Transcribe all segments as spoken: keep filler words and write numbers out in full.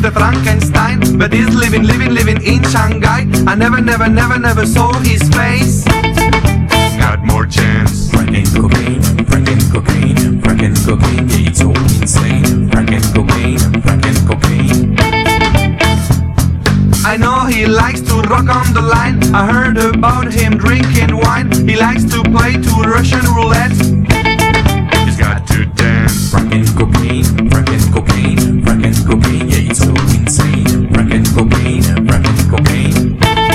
a Frankenstein, but he's living, living, living in Shanghai. I never, never, never, never saw his face. Got more chance. Crack and cocaine, crack and cocaine, crack and cocaine, yeah, it's all insane. Crack and cocaine, crack and cocaine. I know he likes to rock on the line. I heard about him drinking wine. He likes to play to Russian roulette. He's got to dance. Crack and cocaine, crack and cocaine, crack and cocaine, yeah, it's all insane. Crack and cocaine, crack and cocaine.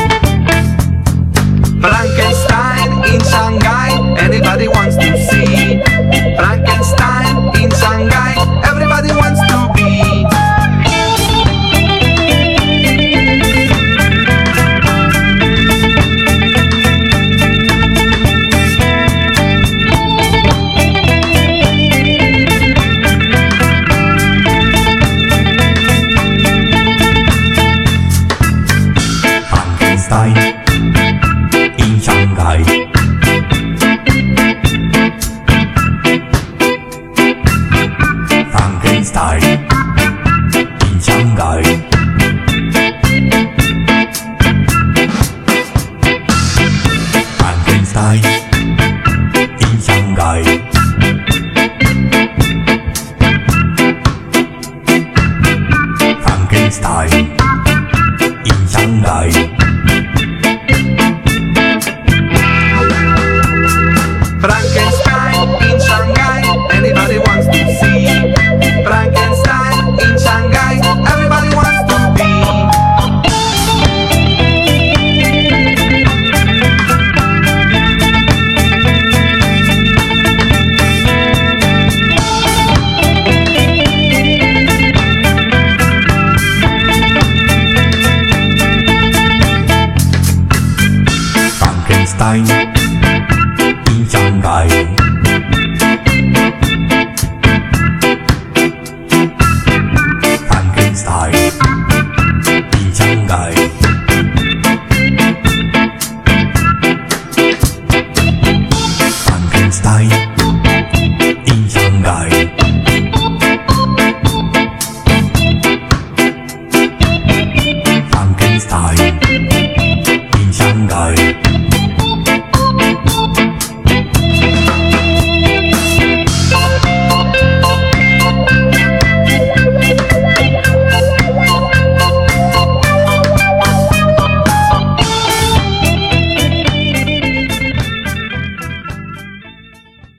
Frankenstein in Shanghai, anybody wants to see. Frankenstein in Shanghai, everybody wants to be. Frankenstein in Shanghai. Frankenstein in Shanghai. Frankenstein in Shanghai. Frankenstein in Shanghai. Frankenstein in Shanghai, anybody wants to see. Frankenstein in Shanghai, everybody wants to be. Frankenstein in Shanghai. Frankenstein in Shanghai. Frankenstein in Shanghai. Frankenstein in Shanghai.